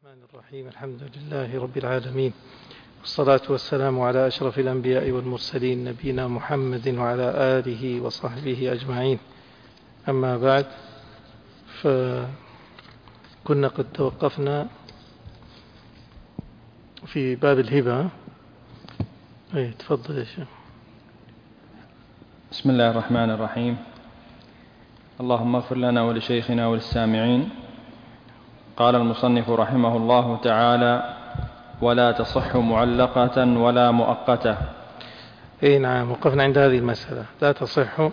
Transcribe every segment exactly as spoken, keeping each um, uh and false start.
الرحمن الرحيم. الحمد لله رب العالمين، والصلاة والسلام على أشرف الأنبياء والمرسلين نبينا محمد وعلى آله وصحبه أجمعين. أما بعد، فكنا قد توقفنا في باب الهبة. أي تفضل يا شيخ. بسم الله الرحمن الرحيم. اللهم اغفر لنا ولشيخنا وللسامعين. قال المصنف رحمه الله تعالى: ولا تصح معلقة ولا مؤقتة. اي نعم، وقفنا عند هذه المسألة. لا تصح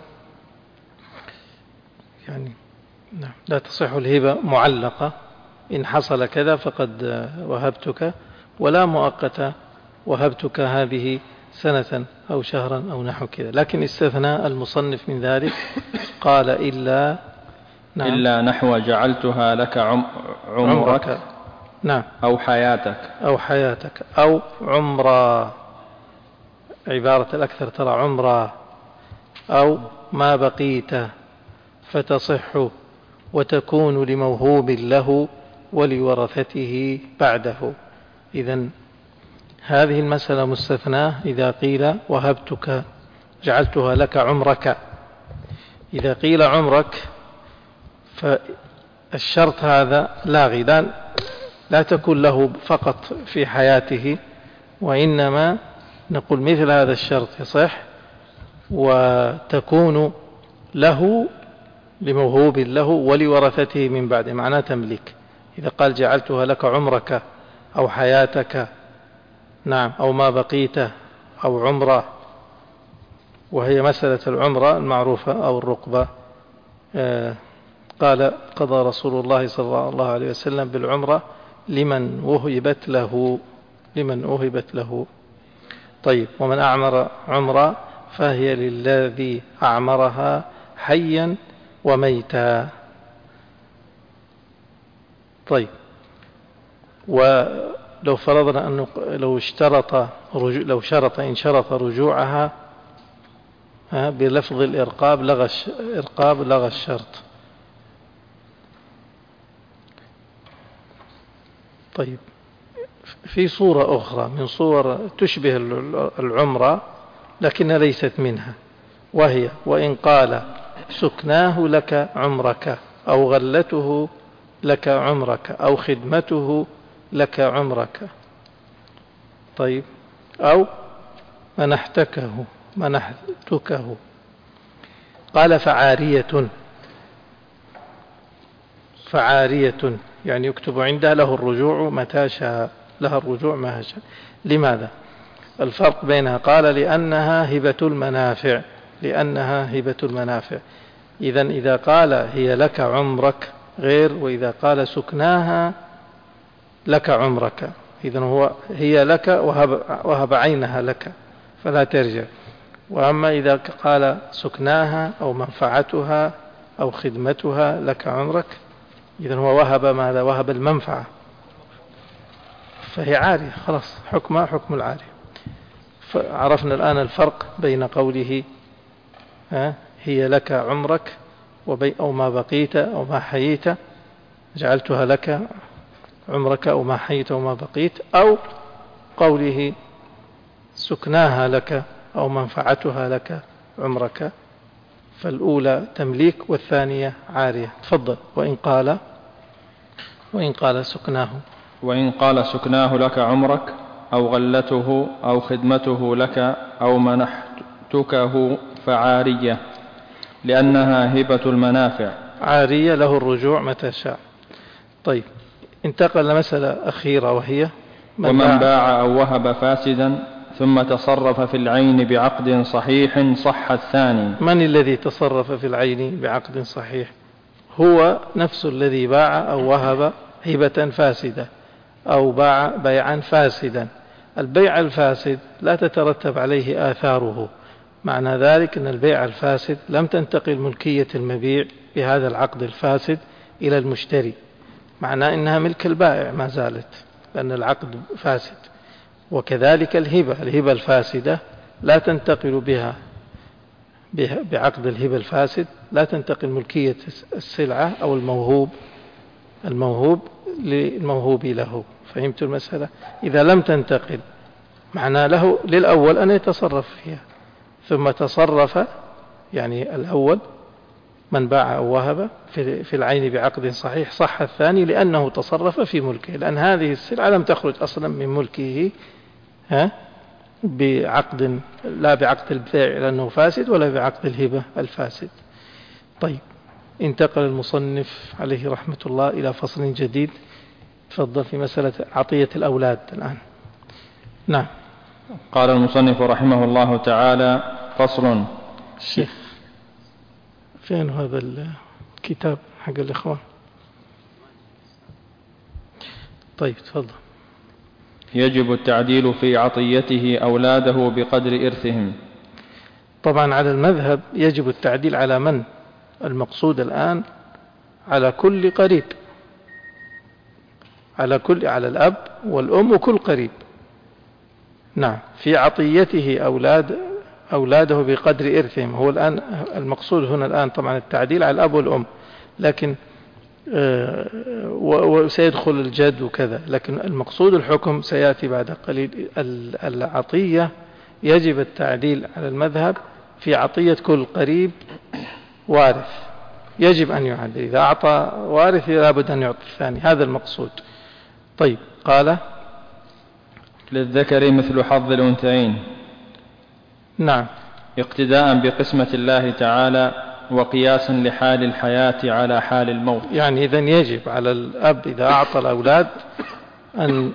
يعني نعم لا تصح الهبة معلقة، إن حصل كذا فقد وهبتك، ولا مؤقتة وهبتك هذه سنة أو شهرا أو نحو كذا. لكن استثنى المصنف من ذلك، قال إلا نعم إلا نحو جعلتها لك عم عمرك, عمرك نعم أو حياتك أو حياتك أو عمرا، عبارة الأكثر ترى عمرا، أو ما بقيت فتصح وتكون لموهوب له ولورثته بعده. إذن هذه المسألة مستثناة إذا قيل وهبتك جعلتها لك عمرك. إذا قيل عمرك فالشرط هذا لاغي، لا, لا تكون له فقط في حياته، وإنما نقول مثل هذا الشرط يصح وتكون له لموهوب له ولورثته من بعد، معناه تمليك. إذا قال جعلتها لك عمرك أو حياتك نعم أو ما بقيت أو عمرة، وهي مسألة العمرة المعروفة أو الرقبة. آه قال قضى رسول الله صلى الله عليه وسلم بالعمرة لمن وهبت له لمن وهبت له طيب، ومن أعمر عمرة فهي للذي أعمرها حيا وميتا. طيب، ولو فرضنا أنه لو اشترط لو شرط إن شرط رجوعها بلفظ الإرقاب لغى الإرقاب لغى الشرط. طيب، في صورة أخرى من صور تشبه العمرة لكن ليست منها، وهي وإن قال سكناه لك عمرك أو غلته لك عمرك أو خدمته لك عمرك. طيب، أو منحتكه منحتكه. قال فعارية فعارية يعني يكتب عندها له الرجوع متى شاء، لها الرجوع ما شاء. لماذا؟ الفرق بينها، قال لأنها هبة المنافع لأنها هبة المنافع. إذن إذا قال هي لك عمرك غير، وإذا قال سكناها لك عمرك، إذن هو هي لك وهب, وهب عينها لك فلا ترجع. وأما إذا قال سكناها أو منفعتها أو خدمتها لك عمرك، إذن هو وهب ماذا؟ وهب المنفعة، فهي عارية خلاص، حكمها حكم العارية. فعرفنا الآن الفرق بين قوله هي لك عمرك أو ما بقيت أو ما حييت، جعلتها لك عمرك أو ما حييت أو ما بقيت، أو قوله سكناها لك أو منفعتها لك عمرك، فالأولى تمليك والثانية عارية. تفضل. وإن قال وإن قال سكناه وإن قال سكناه لك عمرك أو غلته أو خدمته لك أو منحتكه فعارية لأنها هبة المنافع. عارية له الرجوع متى شاء. طيب، انتقل لمسألة أخيرة، وهي من ومن باع, باع أو وهب فاسدا ثم تصرف في العين بعقد صحيح صح الثاني. من الذي تصرف في العين بعقد صحيح؟ هو نفس الذي باع أو وهب هبة فاسدة أو باع بيعا فاسدا. البيع الفاسد لا تترتب عليه آثاره، معنى ذلك أن البيع الفاسد لم تنتقل ملكية المبيع بهذا العقد الفاسد إلى المشتري، معنى أنها ملك البائع ما زالت لأن العقد فاسد. وكذلك الهبة الهبة الفاسدة لا تنتقل بها بعقد الهبة الفاسد، لا تنتقل ملكية السلعة أو الموهوب الموهوب للموهوب له. فهمت المسألة؟ إذا لم تنتقل معنى له للأول أن يتصرف فيها، ثم تصرف يعني الأول من باع أو وهب في العين بعقد صحيح صح الثاني لأنه تصرف في ملكه، لأن هذه السلعة لم تخرج أصلا من ملكه ها بعقد، لا بعقد البيع لأنه فاسد ولا بعقد الهبة الفاسد. طيب، انتقل المصنف عليه رحمة الله إلى فصل جديد. تفضل في مسألة عطية الأولاد الآن. نعم. قال المصنف رحمه الله تعالى: فصل. الشيخ فين هذا الكتاب حق الإخوان؟ طيب تفضل. يجب التعديل في عطيته أولاده بقدر إرثهم. طبعا على المذهب يجب التعديل على من؟ المقصود الآن على كل قريب، على كل على الأب والأم وكل قريب. نعم، في عطيته أولاد أولاده بقدر إرثهم. هو الآن المقصود هنا الآن طبعا التعديل على الأب والأم، لكن وسيدخل الجد وكذا، لكن المقصود الحكم سيأتي بعد قليل. العطية يجب التعديل على المذهب في عطية كل قريب وارث، يجب أن يعدل. إذا أعطى وارث لابد أن يعطي الثاني، هذا المقصود. طيب، قال: للذكر مثل حظ الأنثيين. نعم، اقتداء بقسمة الله تعالى وقياسا لحال الحياة على حال الموت. يعني إذن يجب على الأب إذا أعطى الأولاد أن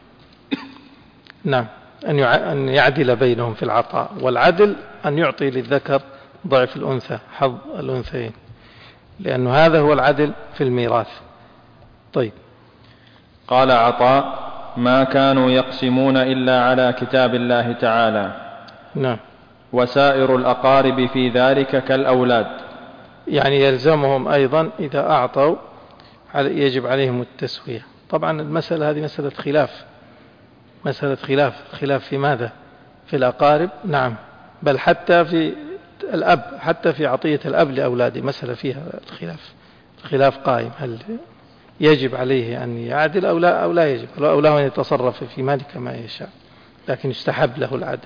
نعم أن يعدل بينهم في العطاء، والعدل أن يعطي للذكر ضعف الأنثى، حظ الأنثيين، لأن هذا هو العدل في الميراث. طيب، قال عطاء: ما كانوا يقسمون إلا على كتاب الله تعالى. نعم. وسائر الأقارب في ذلك كالأولاد. يعني يلزمهم أيضا إذا أعطوا يجب عليهم التسوية. طبعا المسألة هذه مسألة خلاف، مسألة خلاف خلاف في ماذا؟ في الأقارب. نعم، بل حتى في الأب، حتى في عطية الأب لأولاده مسألة فيها الخلاف، الخلاف قائم، هل يجب عليه أن يعدل أو لا، أو لا يجب، أو له أن يتصرف في ماله كما يشاء، لكن يستحب له العدل.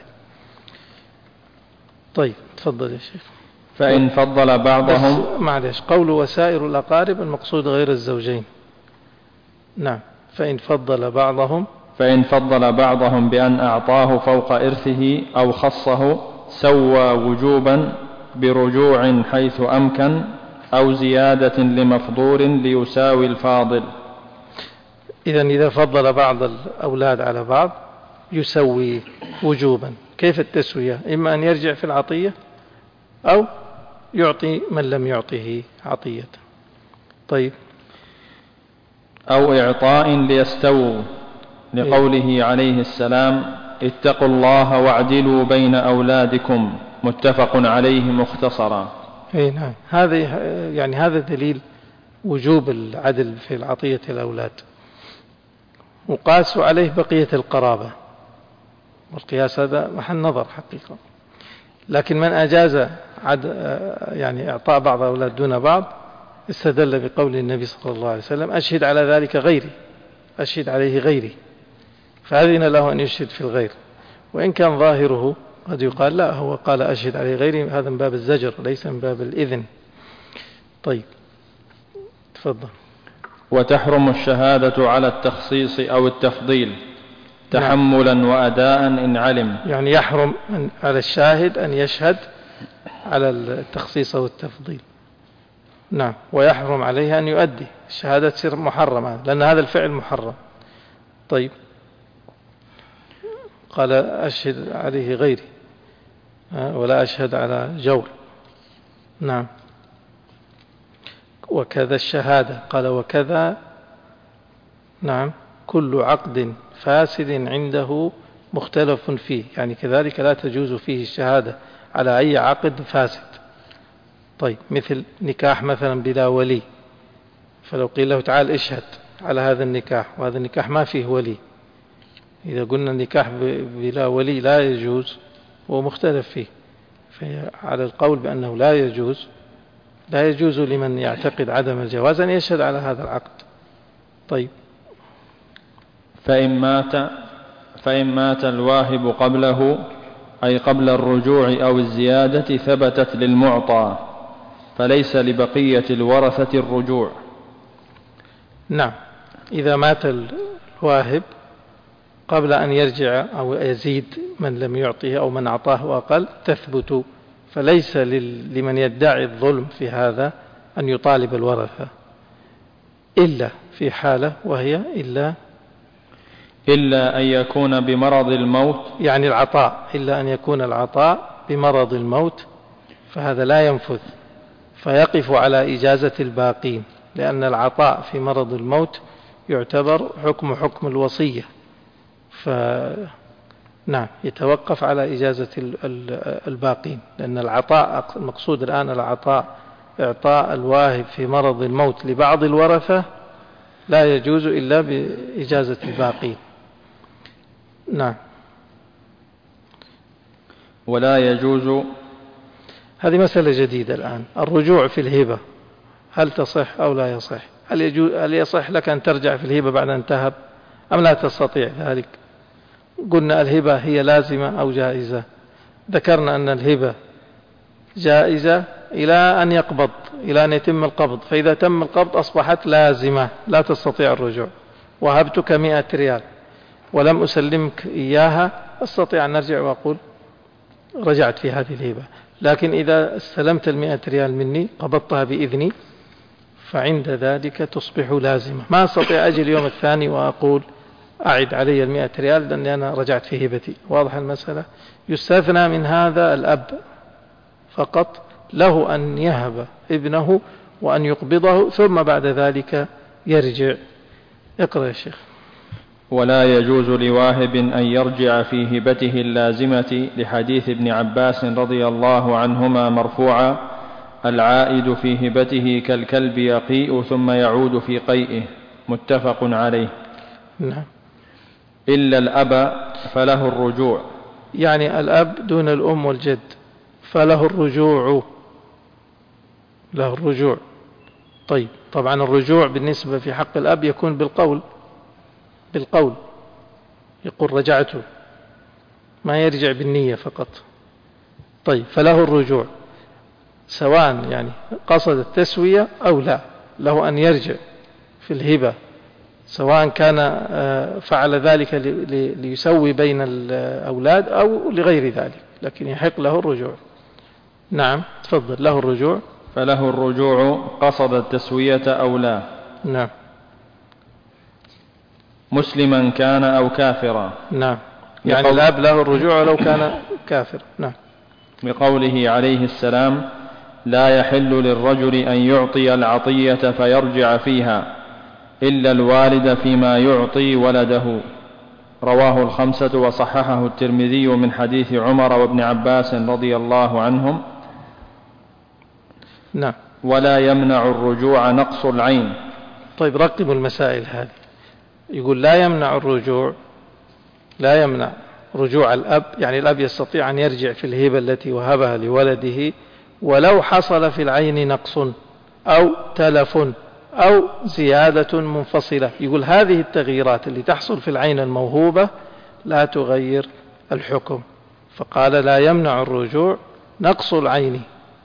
طيب تفضل يا شيخ. فإن فضل بعضهم، معلش، قول وسائر الأقارب المقصود غير الزوجين. نعم، فإن فضل بعضهم فإن فضل بعضهم بأن أعطاه فوق إرثه أو خصه سوى وجوبا برجوع حيث أمكن أو زيادة لمفضول ليساوي الفاضل. إذن إذا فضل بعض الأولاد على بعض يسوي وجوبا. كيف التسوية؟ إما أن يرجع في العطية أو يعطي من لم يعطه عطية. طيب، أو إعطاء ليستووا، لقوله عليه السلام: اتقوا الله واعدلوا بين أولادكم، متفق عليه مختصرا. أي نعم، هذا يعني هذا دليل وجوب العدل في العطية الأولاد، وقاسوا عليه بقية القرابة، والقياس هذا محل نظر حقيقة. لكن من أجاز عد يعني إعطاء بعض الأولاد دون بعض استدل بقول النبي صلى الله عليه وسلم: أشهد على ذلك غيري، أشهد عليه غيري، فأذن له أن يشهد في الغير. وإن كان ظاهره قد يقال لا، هو قال أشهد عليه غيري، هذا من باب الزجر ليس من باب الإذن. طيب تفضل. وتحرم الشهادة على التخصيص أو التفضيل تحملا نعم. وأداء إن علم، يعني يحرم على الشاهد أن يشهد على التخصيص أو التفضيل. نعم، ويحرم عليه أن يؤدي الشهادة، تصير محرمة لأن هذا الفعل محرم. طيب، قال أشهد عليه غيري ولا أشهد على جور. نعم، وكذا الشهادة، قال وكذا نعم كل عقد فاسد عنده مختلف فيه، يعني كذلك لا تجوز فيه الشهادة على أي عقد فاسد. طيب، مثل نكاح مثلا بلا ولي، فلو قيل له تعال اشهد على هذا النكاح وهذا النكاح ما فيه ولي، إذا قلنا النكاح بلا ولي لا يجوز ومختلف فيه، فعلى القول بأنه لا يجوز، لا يجوز لمن يعتقد عدم الجواز أن يشهد على هذا العقد. طيب. فإن مات فإن مات الواهب قبله أي قبل الرجوع أو الزيادة ثبتت للمعطى، فليس لبقية الورثة الرجوع. نعم، إذا مات الواهب قبل أن يرجع أو يزيد من لم يعطيه أو من أعطاه أقل تثبت، فليس لمن يدعي الظلم في هذا أن يطالب الورثة إلا في حالة، وهي إلا إلا أن يكون بمرض الموت، يعني العطاء، إلا أن يكون العطاء بمرض الموت، فهذا لا ينفذ فيقف على إجازة الباقين، لأن العطاء في مرض الموت يعتبر حكم حكم الوصية، فنعم يتوقف على إجازة الباقين، لأن العطاء المقصود الآن العطاء إعطاء الواهب في مرض الموت لبعض الورثة لا يجوز إلا بإجازة الباقين. نعم. ولا يجوز، هذه مسألة جديدة الآن، الرجوع في الهبة هل تصح أو لا يصح؟ هل, يجوز هل يصح لك أن ترجع في الهبة بعد أن تهب أم لا تستطيع ذلك؟ قلنا الهبة هي لازمة أو جائزة، ذكرنا أن الهبة جائزة إلى أن يقبض، إلى أن يتم القبض، فإذا تم القبض أصبحت لازمة لا تستطيع الرجوع. وهبتك مئة ريال ولم أسلمك إياها، أستطيع أن أرجع وأقول رجعت في هذه الهبة، لكن إذا استلمت المئة ريال مني قبضتها بإذني فعند ذلك تصبح لازمة، ما أستطيع أجي اليوم الثاني وأقول أعد علي المئة ريال لأني أنا رجعت في هبتي. واضح المسألة؟ يستثنى من هذا الأب فقط، له أن يهب ابنه وأن يقبضه ثم بعد ذلك يرجع. اقرأ يا شيخ. ولا يجوز لواهب أن يرجع في هبته اللازمة لحديث ابن عباس رضي الله عنهما مرفوعا: العائد في هبته كالكلب يقيء ثم يعود في قيئه، متفق عليه. نعم. إلا الأب فله الرجوع، يعني الأب دون الأم والجد فله الرجوع، له الرجوع. طيب، طبعا الرجوع بالنسبة في حق الأب يكون بالقول، بالقول يقول رجعته، ما يرجع بالنية فقط. طيب، فله الرجوع سواء يعني قصد التسوية أو لا، له أن يرجع في الهبة سواء كان فعل ذلك ليسوي بين الأولاد أو لغير ذلك، لكن يحق له الرجوع. نعم، تفضل. له الرجوع، فله الرجوع قصد التسوية أو لا. نعم. مسلما كان أو كافرا. نعم، يعني الأب له الرجوع ولو كان كافر. نعم. بقوله عليه السلام: لا يحل للرجل أن يعطي العطية فيرجع فيها إلا الوالد فيما يعطي ولده. رواه الخمسة وصححه الترمذي من حديث عمر وابن عباس رضي الله عنهم. نعم. ولا يمنع الرجوع نقص العين. طيب، رقبوا المسائل هذه. يقول لا يمنع الرجوع، لا يمنع رجوع الأب، يعني الأب يستطيع أن يرجع في الهبة التي وهبها لولده ولو حصل في العين نقص أو تلف أو زيادة منفصلة. يقول هذه التغييرات اللي تحصل في العين الموهوبة لا تغير الحكم، فقال لا يمنع الرجوع نقص العين،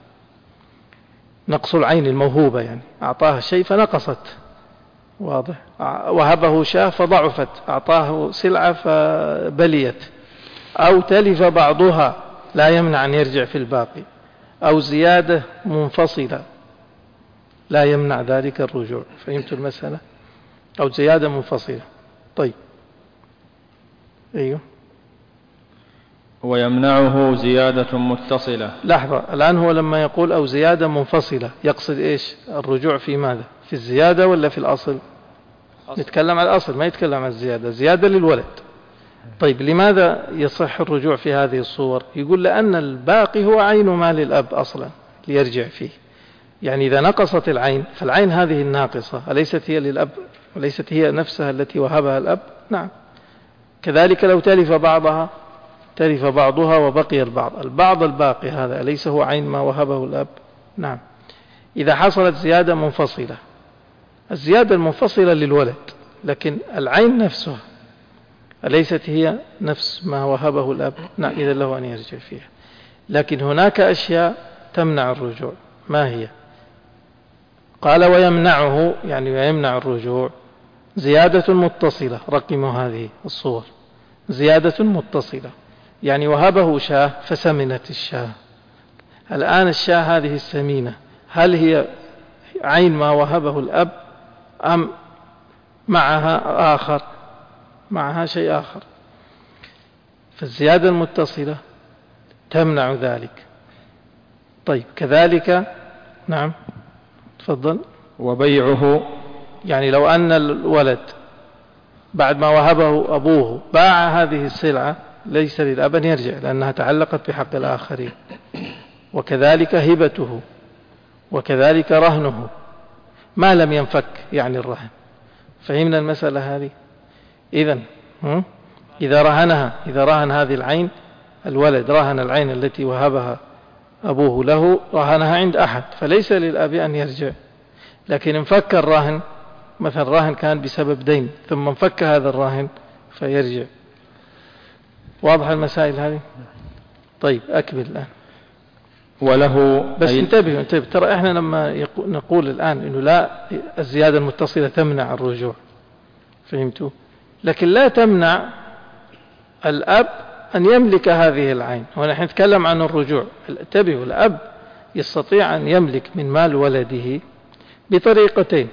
نقص العين الموهوبة، يعني أعطاها شيء فنقصت، واضح، وهبه شاة فضعفت، أعطاه سلعة فبليت، أو تلف بعضها لا يمنع أن يرجع في الباقي، أو زيادة منفصلة لا يمنع ذلك الرجوع. فهمت المسألة؟ أو زيادة منفصلة. طيب، أيوه. ويمنعه زيادة متصلة. لحظة، الآن هو لما يقول أو زيادة منفصلة يقصد إيش؟ الرجوع في ماذا؟ في الزيادة ولا في الأصل؟ أصل. نتكلم عن الأصل، ما يتكلم عن الزيادة. زيادة للولد. طيب، لماذا يصح الرجوع في هذه الصور؟ يقول لأن الباقي هو عين مال الأب أصلا ليرجع فيه، يعني إذا نقصت العين فالعين هذه الناقصة أليست هي للأب وليست هي نفسها التي وهبها الأب؟ نعم. كذلك لو تلف بعضها تلف بعضها وبقي البعض، البعض الباقي هذا أليس هو عين ما وهبه الأب؟ نعم. إذا حصلت زيادة منفصلة، الزيادة المنفصلة للولد لكن العين نفسها أليست هي نفس ما وهبه الأب؟ نعم، إذا له أن يرجع فيها. لكن هناك أشياء تمنع الرجوع، ما هي؟ قال ويمنعه، يعني ويمنع الرجوع زيادة متصلة. رقموا هذه الصور: زيادة متصلة، يعني وهبه شاة فسمنت الشاة. الآن الشاة هذه السمينة هل هي عين ما وهبه الأب أم معها آخر؟ معها شيء آخر. فالزيادة المتصلة تمنع ذلك. طيب كذلك، نعم تفضل. وبيعه، يعني لو أن الولد بعد ما وهبه أبوه باع هذه السلعة ليس للأب أن يرجع، لأنها تعلقت بحق الآخرين. وكذلك هبته، وكذلك رهنه ما لم ينفك، يعني الرهن. فهمنا المسألة هذه؟ إذن إذا رهنها، إذا رهن هذه العين، الولد رهن العين التي وهبها أبوه له، رهنها عند أحد، فليس للأب أن يرجع. لكن انفك الرهن، مثلا الرهن كان بسبب دين ثم انفك هذا الرهن فيرجع. واضح المسائل هذه؟ طيب أكمل الآن. وله بس انتبهوا انتبهوا ترى احنا لما نقول الآن انه لا، الزيادة المتصلة تمنع الرجوع، فهمتوا؟ لكن لا تمنع الأب أن يملك هذه العين. ونحن نتكلم عن الرجوع. انتبهوا، الأب يستطيع أن يملك من مال ولده بطريقتين.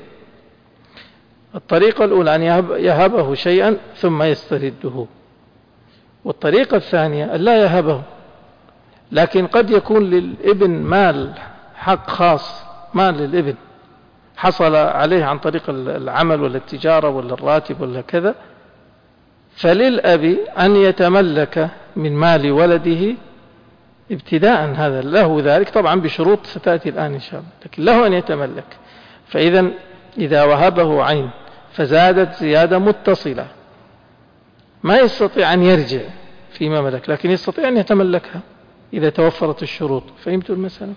الطريقة الأولى أن يهب يهبه شيئا ثم يسترده، والطريقة الثانية أن لا يهبه، لكن قد يكون للابن مال حق خاص، مال للابن حصل عليه عن طريق العمل ولا التجارة ولا الراتب ولا كذا، فللأب أن يتملك من مال ولده ابتداء، هذا له ذلك طبعا بشروط ستأتي الآن إن شاء الله، لكن له أن يتملك. فإذا إذا وهبه عين فزادت زيادة متصلة ما يستطيع أن يرجع فيما ملك، لكن يستطيع أن يتملكها إذا توفرت الشروط. فهمتوا المسألة؟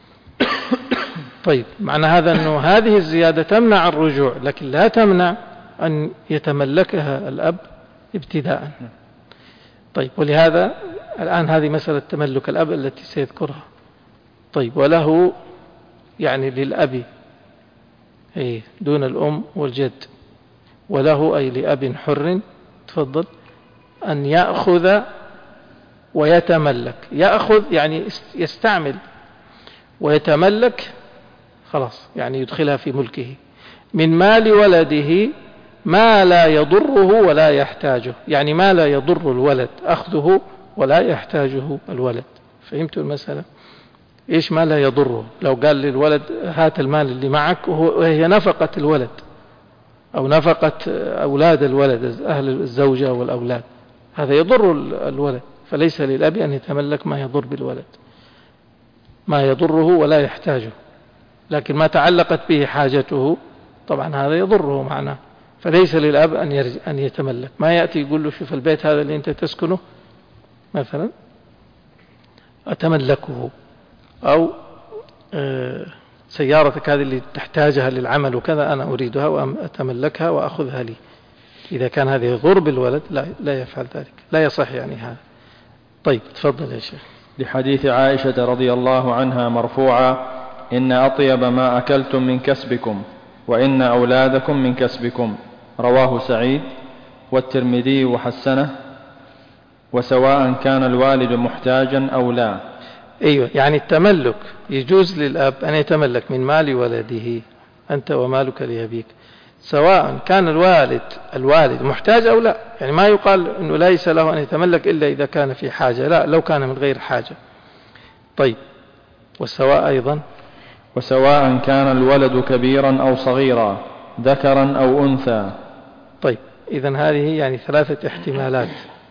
طيب، معنى هذا أنه هذه الزيادة تمنع الرجوع، لكن لا تمنع أن يتملكها الأب ابتداء. طيب، ولهذا الآن هذه مسألة تملك الأب التي سيذكرها. طيب، وله يعني للأب أي دون الأم والجد، وله أي لأب حر، تفضل، أن يأخذ ويتملك. يأخذ يعني يستعمل، ويتملك خلاص يعني يدخلها في ملكه من مال ولده ما لا يضره ولا يحتاجه، يعني ما لا يضر الولد أخذه ولا يحتاجه الولد. فهمتوا المسألة؟ إيش ما لا يضره؟ لو قال للولد هات المال اللي معك وهي نفقة الولد أو نفقة أولاد الولد، أهل الزوجة والأولاد، هذا يضر الولد، فليس للأب أن يتملك ما يضر بالولد، ما يضره ولا يحتاجه. لكن ما تعلقت به حاجته طبعا هذا يضره معناه، فليس للأب أن أن يتملك. ما يأتي يقول له شوف البيت هذا اللي أنت تسكنه مثلا أتملكه، أو سيارتك هذه اللي تحتاجها للعمل وكذا أنا أريدها وأتملكها وأخذها لي. إذا كان هذا يضر بالولد لا, لا يفعل ذلك، لا يصح يعني هذا. طيب تفضل يا شيخ. لحديث عائشة رضي الله عنها مرفوعا: إن أطيب ما أكلتم من كسبكم، وإن أولادكم من كسبكم. رواه سعيد والترمذي وحسنه. وسواء كان الوالد محتاجا أو لا. أيوة، يعني التملك يجوز للأب أن يتملك من مال ولده، أنت ومالك لأبيك، سواء كان الوالد الوالد محتاج أو لا. يعني ما يقال أنه ليس له أن يتملك إلا إذا كان في حاجة، لا، لو كان من غير حاجة. طيب، والسواء أيضا وسواء كان الولد كبيرا أو صغيرا، ذكرا أو أنثى. طيب، إذن هذه يعني ثلاثة احتمالات.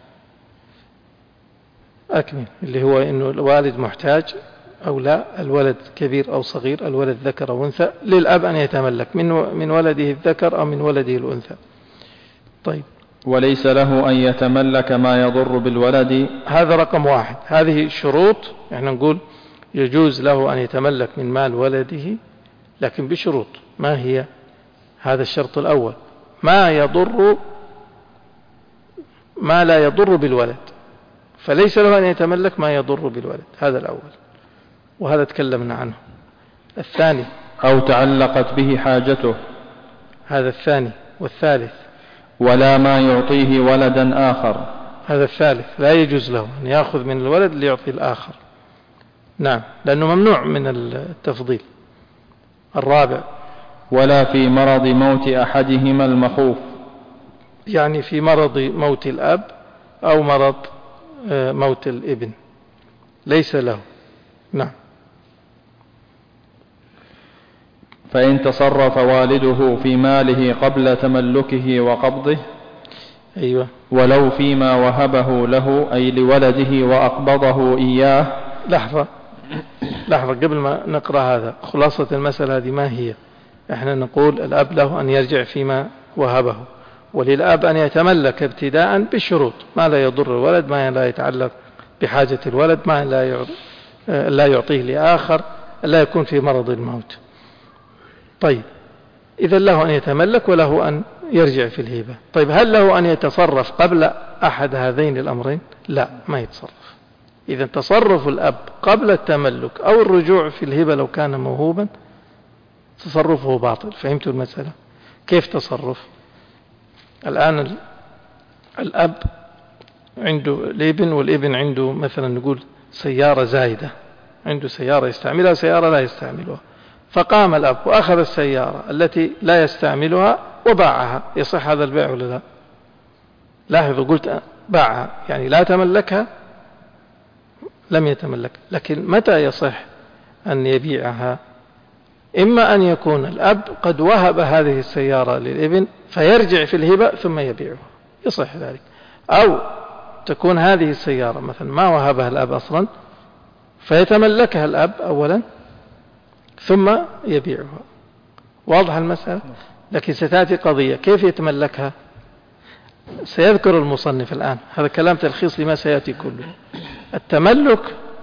أكمل، اللي هو إنه الوالد محتاج أو لا، الولد كبير أو صغير، الولد ذكر أو أنثى، للأب أن يتملك من من ولده الذكر أو من ولده الأنثى. طيب، وليس له أن يتملك ما يضر بالولد. هذا رقم واحد. هذه شروط، يعني نقول يجوز له أن يتملك من مال ولده، لكن بشروط. ما هي؟ هذا الشرط الأول ما يضر ما لا يضر بالولد، فليس له أن يتملك ما يضر بالولد. هذا الأول، وهذا تكلمنا عنه. الثاني أو تعلقت به حاجته، هذا الثاني. والثالث ولا ما يعطيه ولدا آخر، هذا الثالث، لا يجوز له أن يأخذ من الولد ليعطي الآخر. نعم، لأنه ممنوع من التفضيل. الرابع ولا في مرض موت أحدهما المخوف، يعني في مرض موت الأب أو مرض موت الابن ليس له. نعم. فإن تصرف والده في ماله قبل تملكه وقبضه، أيوة، ولو فيما وهبه له أي لولده وأقبضه إياه. لحظة لحظة قبل ما نقرأ هذا، خلاصة المسألة هذه ما هي؟ احنا نقول الأب له أن يرجع فيما وهبه، وللأب أن يتملك ابتداء بالشروط: ما لا يضر الولد، ما لا يتعلق بحاجة الولد، ما لا يعطيه لآخر، لا يكون في مرض الموت. طيب، إذا له أن يتملك وله أن يرجع في الهبة. طيب، هل له أن يتصرف قبل أحد هذين الأمرين؟ لا، ما يتصرف. إذا تصرف الأب قبل التملك أو الرجوع في الهبة لو كان موهوبا تصرفه باطل. فهمتوا المسألة؟ كيف تصرف؟ الآن الأب عنده الابن، والابن عنده مثلا نقول سيارة زايدة، عنده سيارة يستعملها سيارة لا يستعملها، فقام الأب وأخذ السيارة التي لا يستعملها وباعها. يصح هذا البيع ولا لا؟ لاحظوا، قلت باعها يعني لا تملكها، لم يتملك. لكن متى يصح أن يبيعها؟ إما أن يكون الأب قد وهب هذه السيارة للابن فيرجع في الهبة ثم يبيعها، يصح ذلك. أو تكون هذه السيارة مثلا ما وهبها الأب أصلا فيتملكها الأب أولا ثم يبيعها. واضح المسألة؟ لكن ستأتي قضية كيف يتملكها، سيذكر المصنف الآن. هذا كلام تلخيص لما سيأتي كله. التملك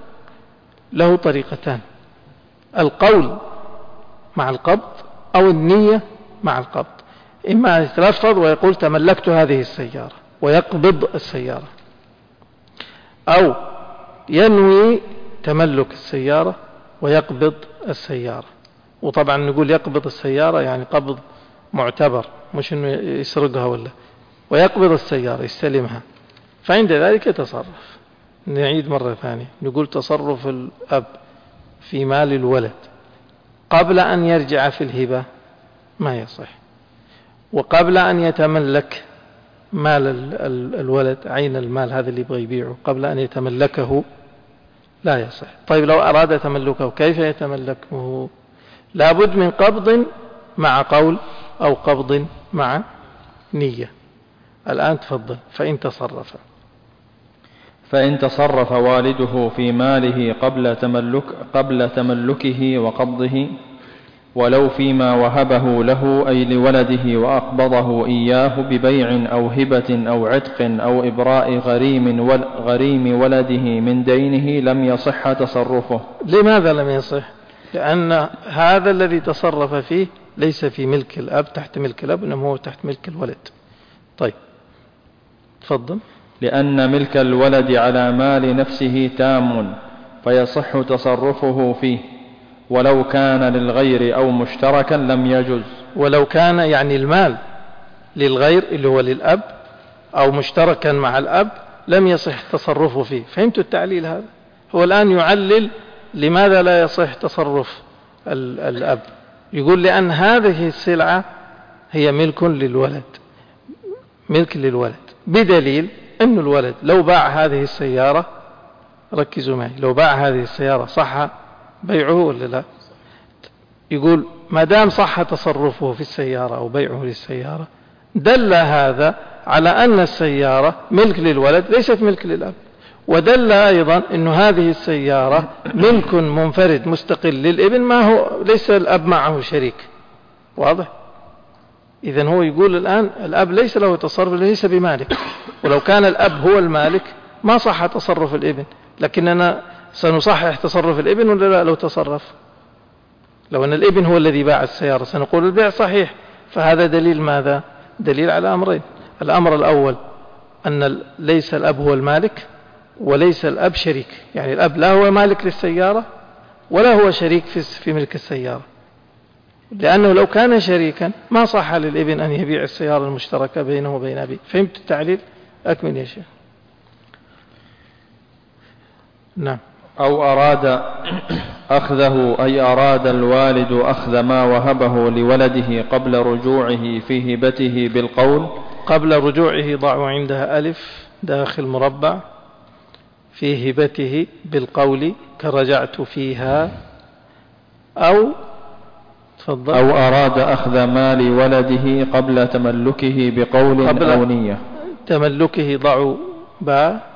له طريقتان: القول مع القبض أو النية مع القبض. إما أن يتلفظ ويقول تملكت هذه السيارة ويقبض السيارة، أو ينوي تملك السيارة ويقبض السيارة. وطبعا نقول يقبض السيارة يعني قبض معتبر، مش إنه يسرقها ولا، ويقبض السيارة يستلمها. فعند ذلك يتصرف. نعيد مرة ثانية، نقول تصرف الأب في مال الولد قبل أن يرجع في الهبة ما يصح، وقبل أن يتملك مال الولد عين المال هذا اللي يبغى يبيعه قبل أن يتملكه لا يصح. طيب، لو أراد تملكه كيف يتملكه؟ لابد من قبض مع قول أو قبض مع نية. الآن تفضل. فإن تصرف فإن تصرف والده في ماله قبل تملك قبل تملكه وقبضه، ولو فيما وهبه له أي لولده وأقبضه إياه ببيع أو هبة أو عتق أو إبراء غريم غريم ولده من دينه، لم يصح تصرفه. لماذا لم يصح؟ لأن هذا الذي تصرف فيه ليس في ملك الأب، تحت ملك الأب، إنما هو تحت ملك الولد. طيب، تفضل. لأن ملك الولد على مال نفسه تام فيصح تصرفه فيه، ولو كان للغير أو مشتركا لم يجز. ولو كان يعني المال للغير اللي هو للأب أو مشتركا مع الأب لم يصح تصرفه فيه. فهمتوا التعليل هذا؟ هو الآن يعلل لماذا لا يصح تصرف الأب. يقول لأن هذه السلعة هي ملك للولد، ملك للولد، بدليل أن الولد لو باع هذه السيارة، ركزوا معي، لو باع هذه السيارة صح بيعه ولا لا؟ يقول ما دام صح تصرفه في السيارة أو بيعه للسيارة، دل هذا على أن السيارة ملك للولد ليست ملك للأب، ودل أيضا أن هذه السيارة ملك منفرد مستقل للابن، ما هو ليس الأب معه شريك. واضح؟ إذن هو يقول الآن الأب ليس له تصرف، ليس بمالك، ولو كان الأب هو المالك ما صح تصرف الابن. لكننا سنصحح تصرف الابن ولا لا؟ لو تصرف، لو أن الابن هو الذي باع السيارة سنقول البيع صحيح. فهذا دليل ماذا؟ دليل على أمرين. الأمر الأول أن ليس الأب هو المالك وليس الأب شريك، يعني الأب لا هو مالك للسيارة ولا هو شريك في ملك السيارة، لأنه لو كان شريكا ما صح للابن أن يبيع السيارة المشتركة بينه وبين أبيه. فهمت التعليل؟ أكمل يا شيخ. نعم. أو أراد أخذه أي أراد الوالد أخذ ما وهبه لولده قبل رجوعه في هبته بالقول. قبل رجوعه ضعوا عندها ألف داخل مربع، في هبته بالقول كرجعت فيها. أو تفضل. أو أراد أخذ مال ولده قبل تملكه بقول قبل أو نية. تملكه ضعوا باء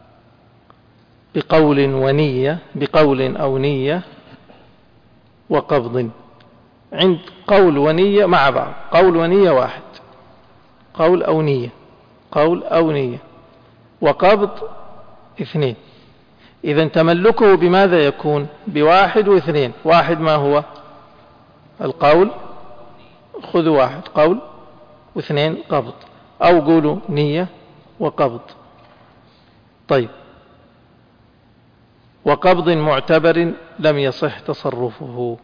بقول ونية، بقول أو نية وقبض. عند قول ونية مع بعض، قول ونية واحد، قول أو نية، قول أو نية، وقبض اثنين. إذا تملكه بماذا يكون؟ بواحد واثنين. واحد ما هو؟ القول، خذوا واحد قول، واثنين قبض، أو قولوا نية وقبض. طيب، وقبض معتبر لم يصح تصرفه.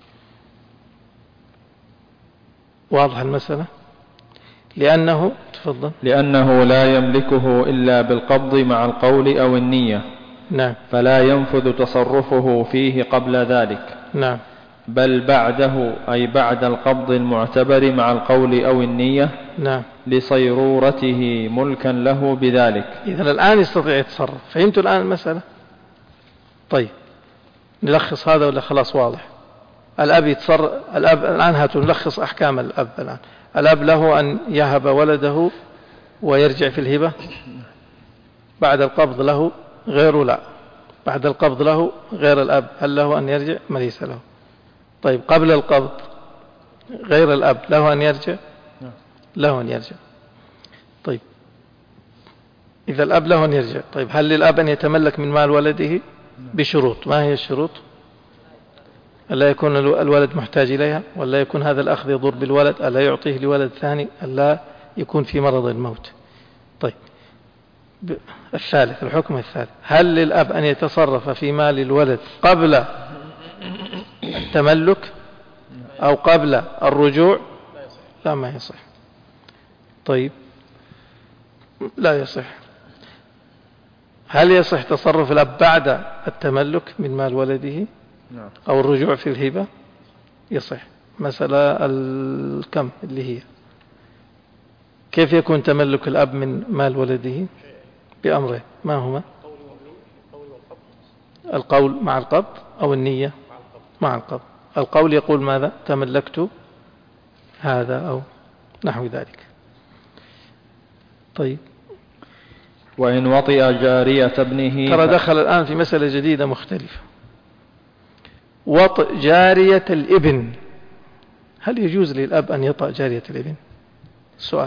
واضح المسألة؟ لأنه تفضل. لأنه لا يملكه إلا بالقبض مع القول أو النية. نعم. فلا ينفذ تصرفه فيه قبل ذلك. نعم. بل بعده أي بعد القبض المعتبر مع القول أو النية. نعم. لصيرورته ملكا له بذلك. إذن الآن يستطيع يتصرف. فهمتوا الآن المسألة؟ طيب، نلخص هذا ولا خلاص واضح؟ الأب يتصرف. الأب الآن هاتوا نلخص أحكام الأب الآن. الأب له أن يهب ولده ويرجع في الهبة. بعد القبض له غير لا. بعد القبض له غير الأب، هل له أن يرجع؟ ما ليس له. طيب، قبل القبض غير الأب له أن يرجع؟ له أن يرجع. طيب، إذا الأب له أن يرجع، طيب هل للأب أن يتملك من مال ولده؟ بشروط. ما هي الشروط؟ ألا يكون الولد محتاج إليها، ولا يكون هذا الأخذ يضر بالولد، ألا يعطيه لولد ثاني، ألا يكون في مرض الموت. طيب، الثالث، الحكم الثالث، هل للأب أن يتصرف في مال الولد قبل التملك أو قبل الرجوع؟ لا، ما يصح. طيب، لا يصح. هل يصح تصرف الأب بعد التملك من مال ولده أو الرجوع في الهبة؟ يصح. مسألة الكم اللي هي كيف يكون تملك الأب من مال ولده؟ بأمره. ما هما؟ القول مع القبض أو النية مع القبض. القول يقول ماذا؟ تملكت هذا أو نحو ذلك. طيب، وإن وطئ جارية ابنه. ترى دخل الآن في مسألة جديدة مختلفة. وطئ جارية الابن، هل يجوز للأب أن يطأ جارية الابن؟ السؤال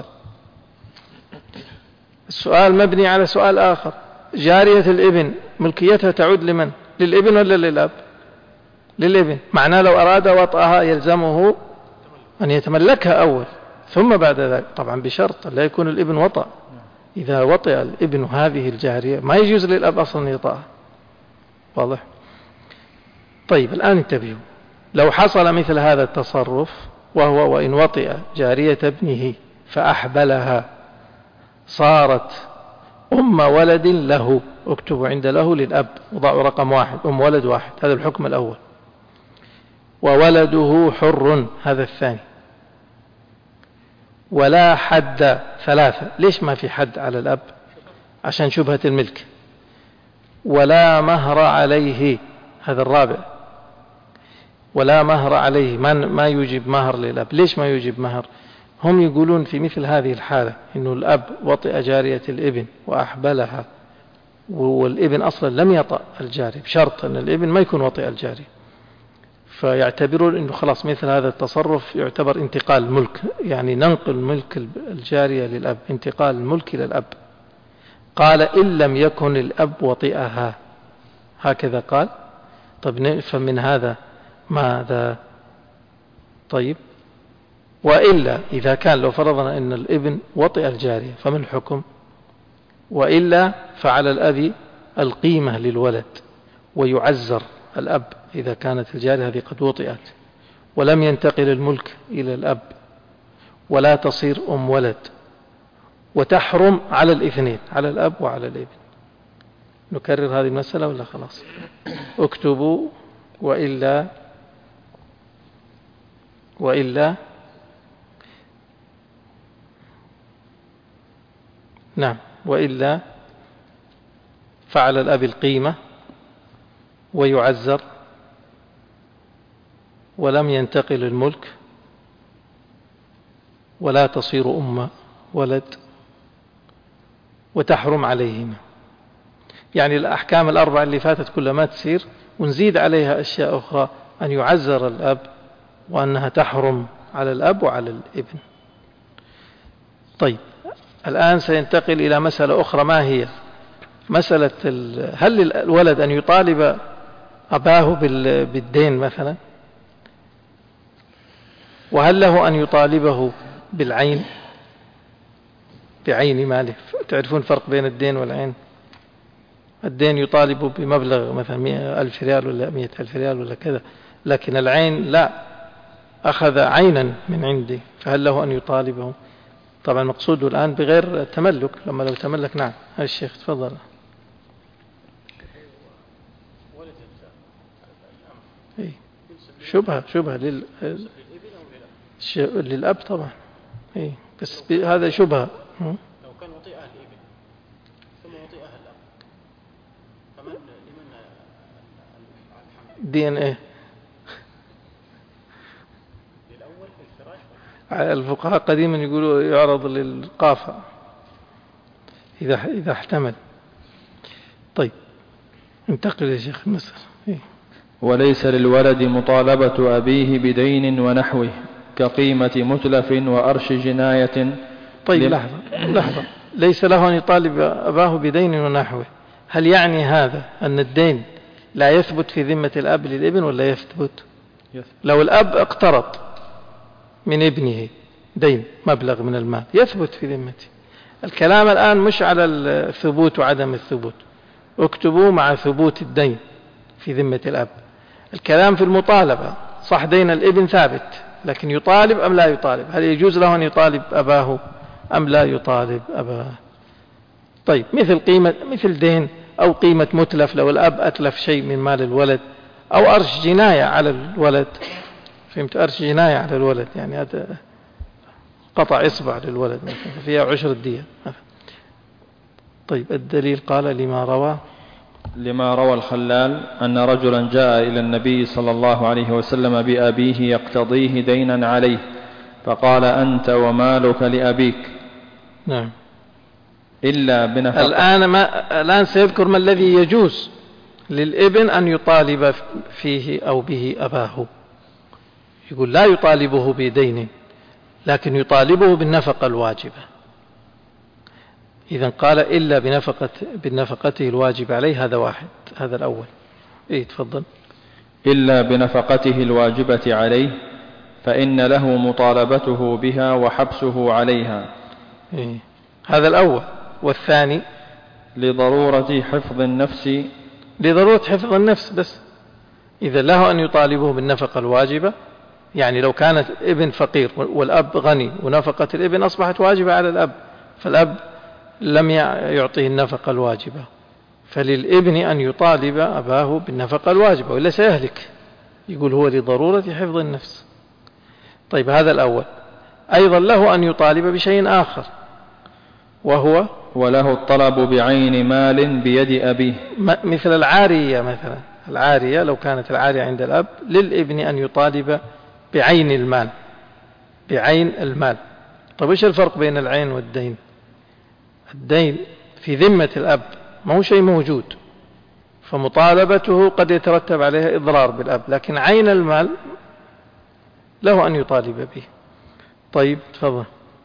السؤال مبني على سؤال آخر. جارية الابن ملكيتها تعود لمن؟ للابن ولا للأب؟ للابن. معناه لو أراد وطأها يلزمه أن يتملكها أول، ثم بعد ذلك طبعا بشرط لا يكون الابن وطأ. إذا وطئ الابن هذه الجارية ما يجوز للأب أصلا يطأها. واضح؟ طيب، الآن انتبهوا. لو حصل مثل هذا التصرف، وهو وإن وطئ جارية ابنه فأحبلها، صارت أم ولد له. اكتبوا عند له للأب، وضعوا رقم واحد، أم ولد واحد، هذا الحكم الأول. وولده حر، هذا الثاني. ولا حد، ثلاثة. ليش ما في حد على الأب؟ عشان شبهة الملك. ولا مهر عليه، هذا الرابع. ولا مهر عليه، ما يوجب مهر للأب. ليش ما يوجب مهر؟ هم يقولون في مثل هذه الحالة إنه الأب وطئ جارية الابن وأحبلها، والابن أصلا لم يطأ الجاري، بشرط أن الابن ما يكون وطئ الجاري، فيعتبرون أنه خلاص مثل هذا التصرف يعتبر انتقال الملك، يعني ننقل ملك الجارية للأب، انتقال الملك إلى الأب. قال إن لم يكن الأب وطئها، هكذا قال. طيب، نفهم من هذا ماذا؟ طيب، وإلا إذا كان لو فرضنا أن الابن وطئ الجارية فما الحكم؟ وإلا فعلى الأب القيمة للولد ويعزر الأب إذا كانت الجارية هذه قد وطئت ولم ينتقل الملك إلى الأب ولا تصير أم ولد، وتحرم على الاثنين، على الأب وعلى الابن. نكرر هذه المسألة ولا خلاص؟ اكتبوا وإلا وإلا نعم وإلا فعل الأب القيمة ويعزر ولم ينتقل الملك ولا تصير أم ولد وتحرم عليهما. يعني الأحكام الأربعة اللي فاتت كلها ما تصير، ونزيد عليها أشياء أخرى، أن يعزر الأب وأنها تحرم على الأب وعلى الابن. طيب الآن سينتقل إلى مسألة أخرى، ما هي مسألة هل للولد أن يطالب أباه بالدين مثلا؟ وهل له أن يطالبه بالعين، بعين ماله؟ تعرفون الفرق بين الدين والعين؟ الدين يطالب بمبلغ مثلا مئة ألف ريال ولا مئة ألف ريال ولا كذا، لكن العين لا، أخذ عينا من عندي، فهل له أن يطالبه؟ طبعا مقصوده الآن بغير تملك، لما لو تملك. نعم هذا الشيخ تفضل. إيه؟ شبهة شبهة لل... ش... للأب طبعا. إيه؟ بس ب... هذا شبهة. لو كان وطيئة الابن ثم وطيئة الأب فمن لمن الحمل؟ دي ان ايه؟ للأول في الفراش. الفقهاء قديما يقولوا يعرض للقافة إذا إذا احتمل. طيب انتقل يا شيخ المسألة. إيه؟ وليس للولد مطالبة أبيه بدين ونحوه كقيمة متلف وأرش جناية. طيب لحظة لحظة، ليس له أن يطالب أباه بدين ونحوه، هل يعني هذا أن الدين لا يثبت في ذمة الأب للابن ولا يثبت؟ لو الأب اقترض من ابنه دين مبلغ من المال يثبت في ذمته. الكلام الآن مش على الثبوت وعدم الثبوت، اكتبوا مع ثبوت الدين في ذمة الأب. الكلام في المطالبة، صح دين الابن ثابت، لكن يطالب أم لا يطالب؟ هل يجوز له أن يطالب أباه أم لا يطالب أباه؟ طيب مثل قيمة، مثل دين أو قيمة متلف، لو الأب أتلف شيء من مال الولد، أو أرش جناية على الولد. فهمت؟ أرش جناية على الولد يعني هذا قطع إصبع للولد مثلا فيها عشر الدية. طيب الدليل قال لما روى لما روى الخلال أن رجلا جاء إلى النبي صلى الله عليه وسلم بأبيه يقتضيه دينا عليه، فقال أنت ومالك لأبيك. نعم. إلا بنفقة. الآن, ما الآن سيذكر ما الذي يجوز للابن أن يطالب فيه أو به أباه. يقول لا يطالبه بدين لكن يطالبه بالنفقة الواجبة. إذن قال إلا بنفقة بنفقته الواجب عليه، هذا واحد، هذا الأول. إيه تفضل. إلا بنفقته الواجبة عليه فإن له مطالبته بها وحبسه عليها. إيه؟ هذا الأول. والثاني لضرورة حفظ النفس. لضرورة حفظ النفس بس. إذا له أن يطالبه بالنفقة الواجبة، يعني لو كانت ابن فقير والأب غني ونفقة الابن أصبحت واجبة على الأب، فالأب لم يعطيه النفقة الواجبة، فللابن أن يطالب أباه بالنفقة الواجبة وإلا سيهلك. يقول هو لضرورة حفظ النفس. طيب هذا الأول. أيضا له أن يطالب بشيء آخر وهو وله الطلب بعين مال بيد أبيه، مثل العارية مثلا. العارية لو كانت العارية عند الأب للابن أن يطالب بعين المال، بعين المال. طيب إيش الفرق بين العين والدين؟ الدين في ذمة الأب ما هو شيء موجود، فمطالبته قد يترتب عليها إضرار بالأب، لكن عين المال له أن يطالب به. طيب تفضل.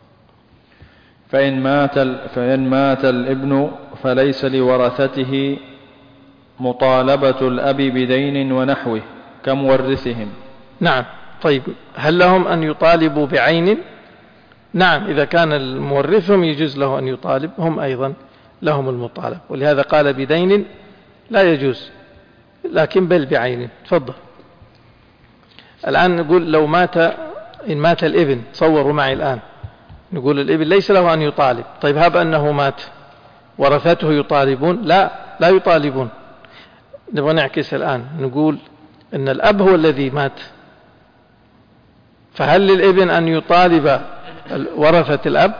فإن مات, فإن مات الابن فليس لورثته مطالبة الأب بدين ونحوه كمورثهم. نعم، طيب هل لهم أن يطالبوا بعين؟ نعم، إذا كان المورثهم يجوز له أن يطالب، هم أيضا لهم المطالب، ولهذا قال بدين لا يجوز، لكن بل بعين. تفضل. الآن نقول لو مات، إن مات الابن، تصوروا معي الآن، نقول الابن ليس له أن يطالب. طيب هب أنه مات، ورثته يطالبون؟ لا، لا يطالبون. نبغى نعكس الآن، نقول أن الأب هو الذي مات، فهل للابن أن يطالب ورثة الأب؟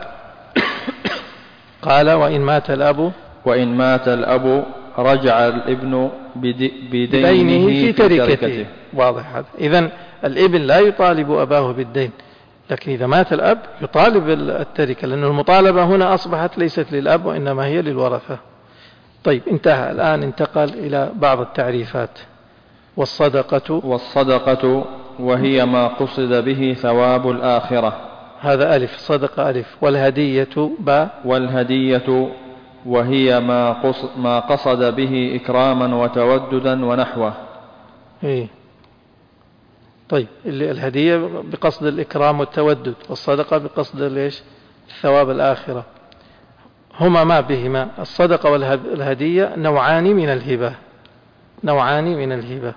قال وإن مات الأب وإن مات الأب رجع الابن بدينه في تركته. واضح هذا. إذن الابن لا يطالب أباه بالدين، لكن إذا مات الأب يطالب التركة، لأن المطالبة هنا أصبحت ليست للأب وإنما هي للورثة. طيب انتهى. الآن انتقل إلى بعض التعريفات. والصدقة والصدقة وهي ما قصد به ثواب الآخرة. هذا ألف، صدقة ألف. والهدية باء. والهدية وهي ما قصد, ما قصد به إكراما وتوددا ونحوه. إيه. طيب الهدية بقصد الإكرام والتودد، والصدقة بقصد ليش؟ ثواب الآخرة. هما ما بهما. الصدقة والهدية نوعان من الهبة، نوعان من الهبة.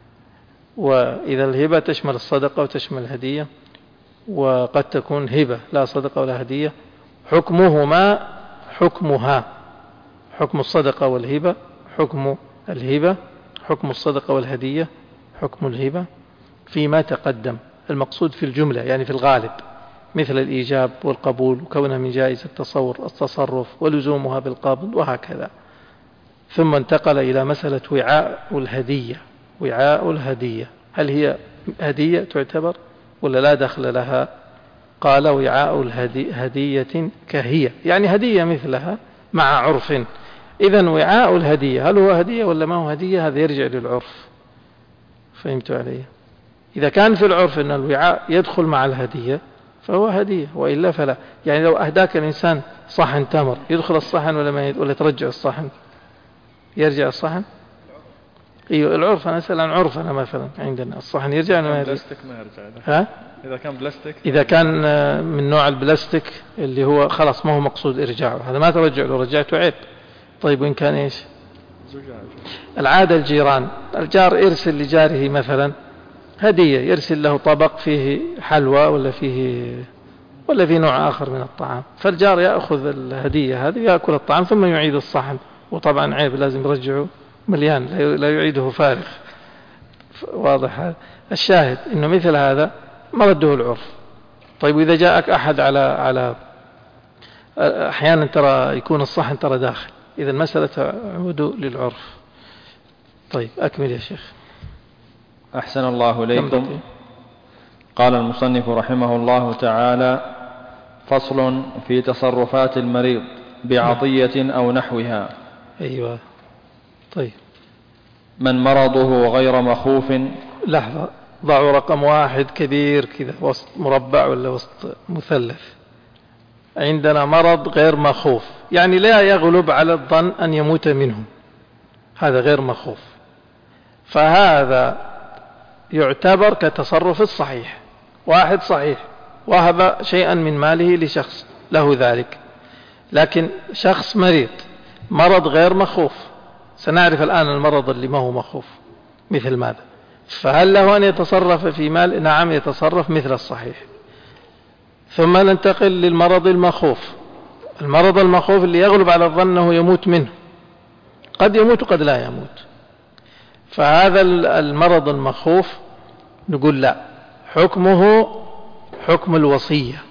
وإذا الهبة تشمل الصدقة وتشمل الهدية، وقد تكون هبة لا صدقة ولا هدية، حكمهما حكمها. حكم الصدقة والهبة حكم الهبة، حكم الصدقة والهدية حكم الهبة فيما تقدم. المقصود في الجملة يعني في الغالب، مثل الإيجاب والقبول، وكونها من جائزة التصور التصرف، ولزومها بالقبض، وهكذا. ثم انتقل إلى مسألة وعاء الهدية. وعاء الهدية هل هي هدية تعتبر ولا لا دخل لها؟ قال وعاء الهدية كهية، يعني هدية مثلها مع عرف. إذن وعاء الهدية هل هو هدية ولا ما هو هدية؟ هذا يرجع للعرف. فهمت علي؟ إذا كان في العرف أن الوعاء يدخل مع الهدية فهو هدية، وإلا فلا. يعني لو أهداك الإنسان صحن تمر، يدخل الصحن ولا ما يدخل؟ ولا ترجع الصحن؟ يرجع الصحن؟ ايوه العرف، انا اسال عن عرفنا مثلا عندنا الصحن يرجع ولا ما يرجع؟ بلاستيك ما يرجع. ها؟ اذا كان بلاستيك، اذا كان من نوع البلاستيك اللي هو خلاص ما هو مقصود ارجاعه، هذا ما ترجع، لو رجعته عيب. طيب وان كان ايش؟ زجاج. العاده الجيران، الجار يرسل لجاره مثلا هديه، يرسل له طبق فيه حلوى ولا فيه ولا فيه نوع اخر من الطعام، فالجار ياخذ الهديه هذه وياكل الطعام ثم يعيد الصحن، وطبعا عيب لازم يرجعه مليان، لا يعيده فارغ. واضح هذا. الشاهد انه مثل هذا مرده العرف. طيب واذا جاءك احد على على احيانا ترى يكون الصحن ترى داخل، اذا المساله تعود للعرف. طيب اكمل يا شيخ. احسن الله اليكم. قال المصنف رحمه الله تعالى: فصل في تصرفات المريض بعطية او نحوها. ايوه. طيب من مرضه غير مخوف. لحظة، ضعوا رقم واحد كبير كذا وسط مربع ولا وسط مثلث. عندنا مرض غير مخوف، يعني لا يغلب على الظن أن يموت منه، هذا غير مخوف، فهذا يعتبر كتصرف الصحيح. واحد صحيح وهب شيئا من ماله لشخص له ذلك، لكن شخص مريض مرض غير مخوف، سنعرف الآن المرض اللي ما هو مخوف مثل ماذا. فهل له أن يتصرف في مال؟ نعم يتصرف مثل الصحيح. ثم ننتقل للمرض المخوف. المرض المخوف اللي يغلب على الظن أنه يموت منه، قد يموت قد لا يموت. فهذا المرض المخوف نقول لا، حكمه حكم الوصية،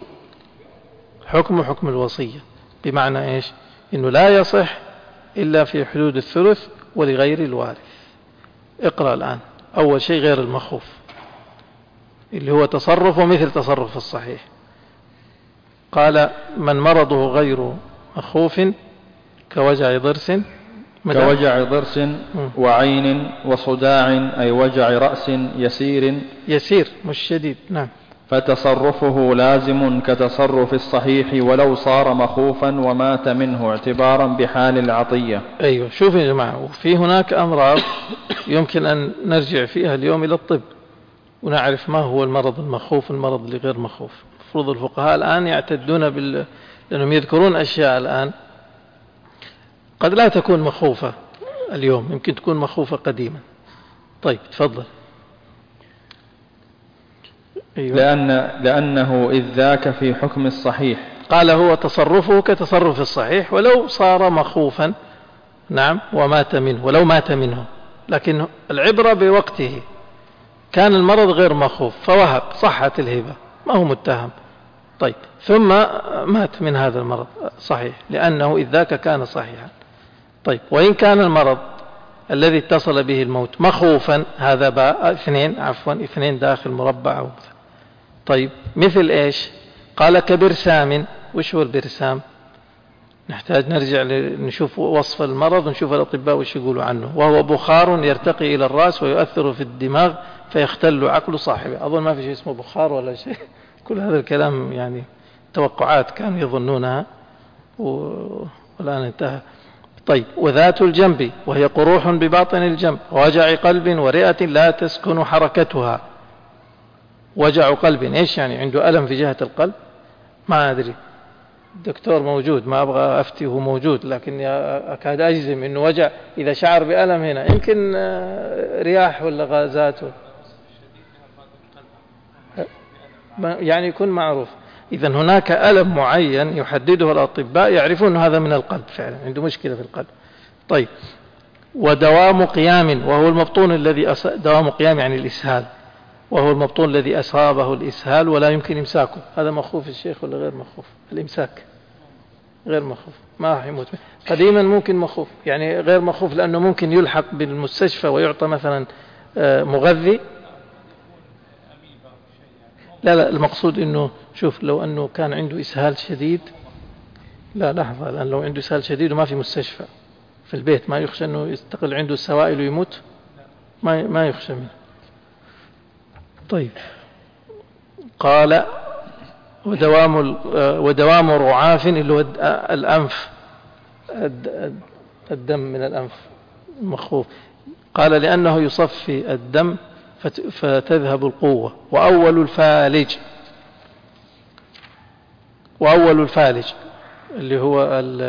حكم حكم الوصية، بمعنى إيش؟ إنه لا يصح إلا في حدود الثلث ولغير الوارث. اقرأ الآن. أول شيء غير المخوف اللي هو تصرفه مثل تصرف الصحيح. قال من مرضه غير مخوف كوجع ضرس، كوجع ضرس وعين وصداع، أي وجع رأس يسير يسير مش شديد. نعم. فتصرفه لازم كتصرف الصحيح ولو صار مخوفا ومات منه اعتبارا بحال العطية. أيوة. شوف يا جماعة، وفي هناك أمراض يمكن أن نرجع فيها اليوم إلى الطب، ونعرف ما هو المرض المخوف المرض اللي غير مخوف. المفروض الفقهاء الآن يعتدون بال... لأنهم يذكرون أشياء الآن قد لا تكون مخوفة اليوم، يمكن تكون مخوفة قديما. طيب تفضل. أيوة. لأن لأنه إذ ذاك في حكم الصحيح. قال هو تصرفه كتصرف الصحيح ولو صار مخوفا، نعم، ومات منه، ولو مات منه، لكن العبرة بوقته. كان المرض غير مخوف فوهب، صحت الهبة، ما هو متهم. طيب ثم مات من هذا المرض، صحيح، لأنه إذ ذاك كان صحيحا. طيب وإن كان المرض الذي اتصل به الموت مخوفا، هذا باء اثنين عفوا اثنين داخل مربع أو مثل. طيب مثل إيش؟ قال كبرسام. وش هو البرسام؟ نحتاج نرجع نشوف وصف المرض ونشوف الأطباء وش يقولوا عنه. وهو بخار يرتقي إلى الرأس ويؤثر في الدماغ فيختل عقل صاحبه. أظن ما في شيء اسمه بخار ولا شيء. كل هذا الكلام يعني توقعات كانوا يظنونها والآن انتهى. طيب وذات الجنب وهي قروح بباطن الجنب، ووجع قلب ورئة لا تسكن حركتها. وجع قلب إيش يعني؟ عنده ألم في جهة القلب؟ ما أدري، الدكتور موجود، ما أبغى أفتي هو موجود، لكن أكاد أجزم إنه وجع إذا شعر بألم هنا، يمكن رياح ولا غازات يعني يكون معروف. إذن هناك ألم معين يحدده الأطباء يعرفون أن هذا من القلب فعلا، عنده مشكلة في القلب. طيب ودوام قيام وهو المبطون الذي أص... دوام قيام يعني الإسهال، وهو المبطون الذي أصابه الإسهال ولا يمكن إمساكه. هذا مخوف الشيخ ولا غير مخوف؟ الإمساك غير مخوف، ما راح يموت. قديما ممكن مخوف، يعني غير مخوف لأنه ممكن يلحق بالمستشفى ويعطى مثلا مغذي. لا لا المقصود إنه شوف لو أنه كان عنده إسهال شديد، لا لحظة، لأن لو عنده إسهال شديد وما في مستشفى في البيت ما يخشى أنه يستقل عنده السوائل ويموت، ما ما يخشى منه. طيب قال ودوام ودوام رعاف اللي هو الأنف، الدم من الأنف مخوف. قال لأنه يصفي الدم فتذهب القوة. وأول الفالج، وأول الفالج اللي هو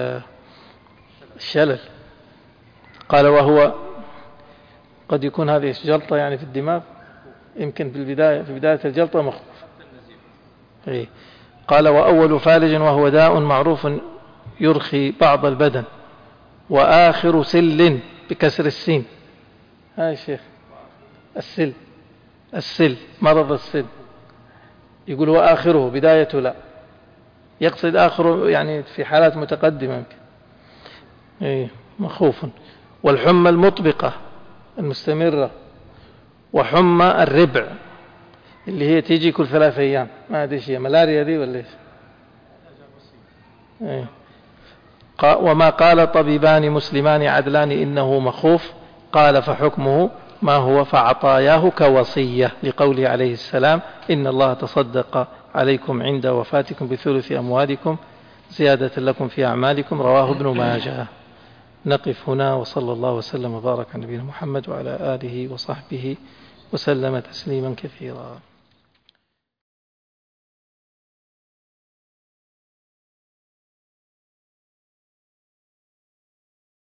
الشلل. قال وهو قد يكون هذه جلطة يعني في الدماغ، يمكن في البداية في بداية الجلطة مخوف. إيه. قال وأول فالج وهو داء معروف يرخي بعض البدن. وآخر سل بكسر السين. هاي شيخ السل، السل مرض السل، يقول وآخره بدايته لا، يقصد آخره يعني في حالات متقدمة يمكن. إيه مخوف. والحمى المطبقة المستمرة، وحمى الربع اللي هي تيجي كل ثلاثة أيام، ما أدري شيء ملاريا دي ولا إيش. إيه. وما قال طبيبان مسلمان عدلان إنه مخوف، قال فحكمه ما هو فعطاياه كوصية، لقوله عليه السلام إن الله تصدق عليكم عند وفاتكم بثلث أموالكم زيادة لكم في أعمالكم، رواه ابن ماجه. نقف هنا، وصلى الله وسلم وبارك على نبينا محمد وعلى آله وصحبه وسلم تسليما كثيرا.